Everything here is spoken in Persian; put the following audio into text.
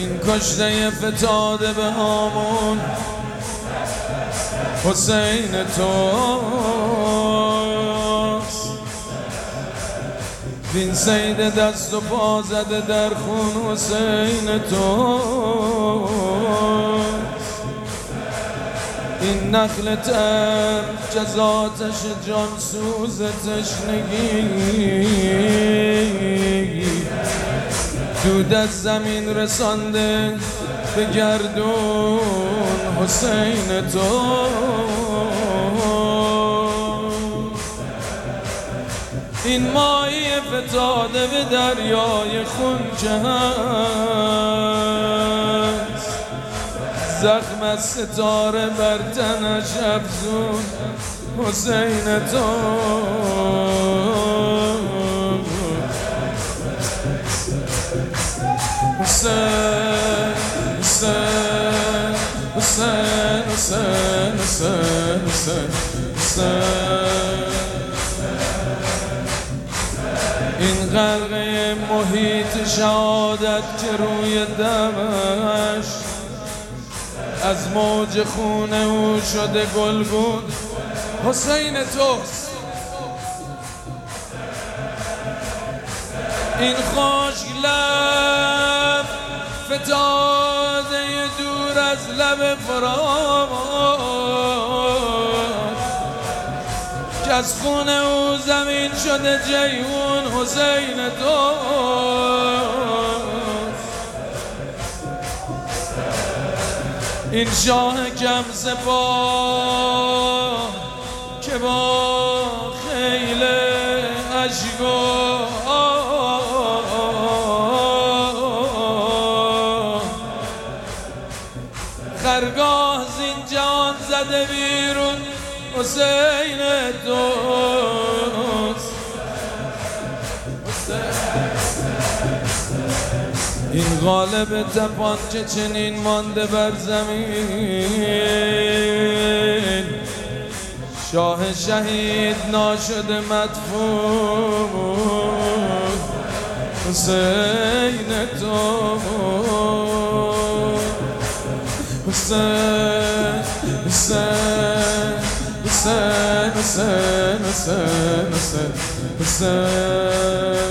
این کشته فتاده به هامون حسین توست. این سید دست و پا زده در خون حسین توست. این نخل تر جزاتش جانسوز تشنگی دود از زمین رسانده به گردون حسین تو. این ماهی فتاده به دریای خون که هست زخم از ستاره بر تنش افزون حسین تو. حسین حسین حسین حسین حسین حسین. این غرقه محیط شهادت که روی دمش از موج خون او شده گلگون حسین توست. این خشک لب فتاده دور از لب فرات که از خون او زمین شده جیهون حسین توست. این شاه کم سپاه که با خیل اشک خرگاه زین جان زده بیرون حسین توست. این غالب تپان که چنین مانده بر زمین شاه شهید ناشده مدفون حسین توست. حسین حسین حسین حسین حسین حسین حسین.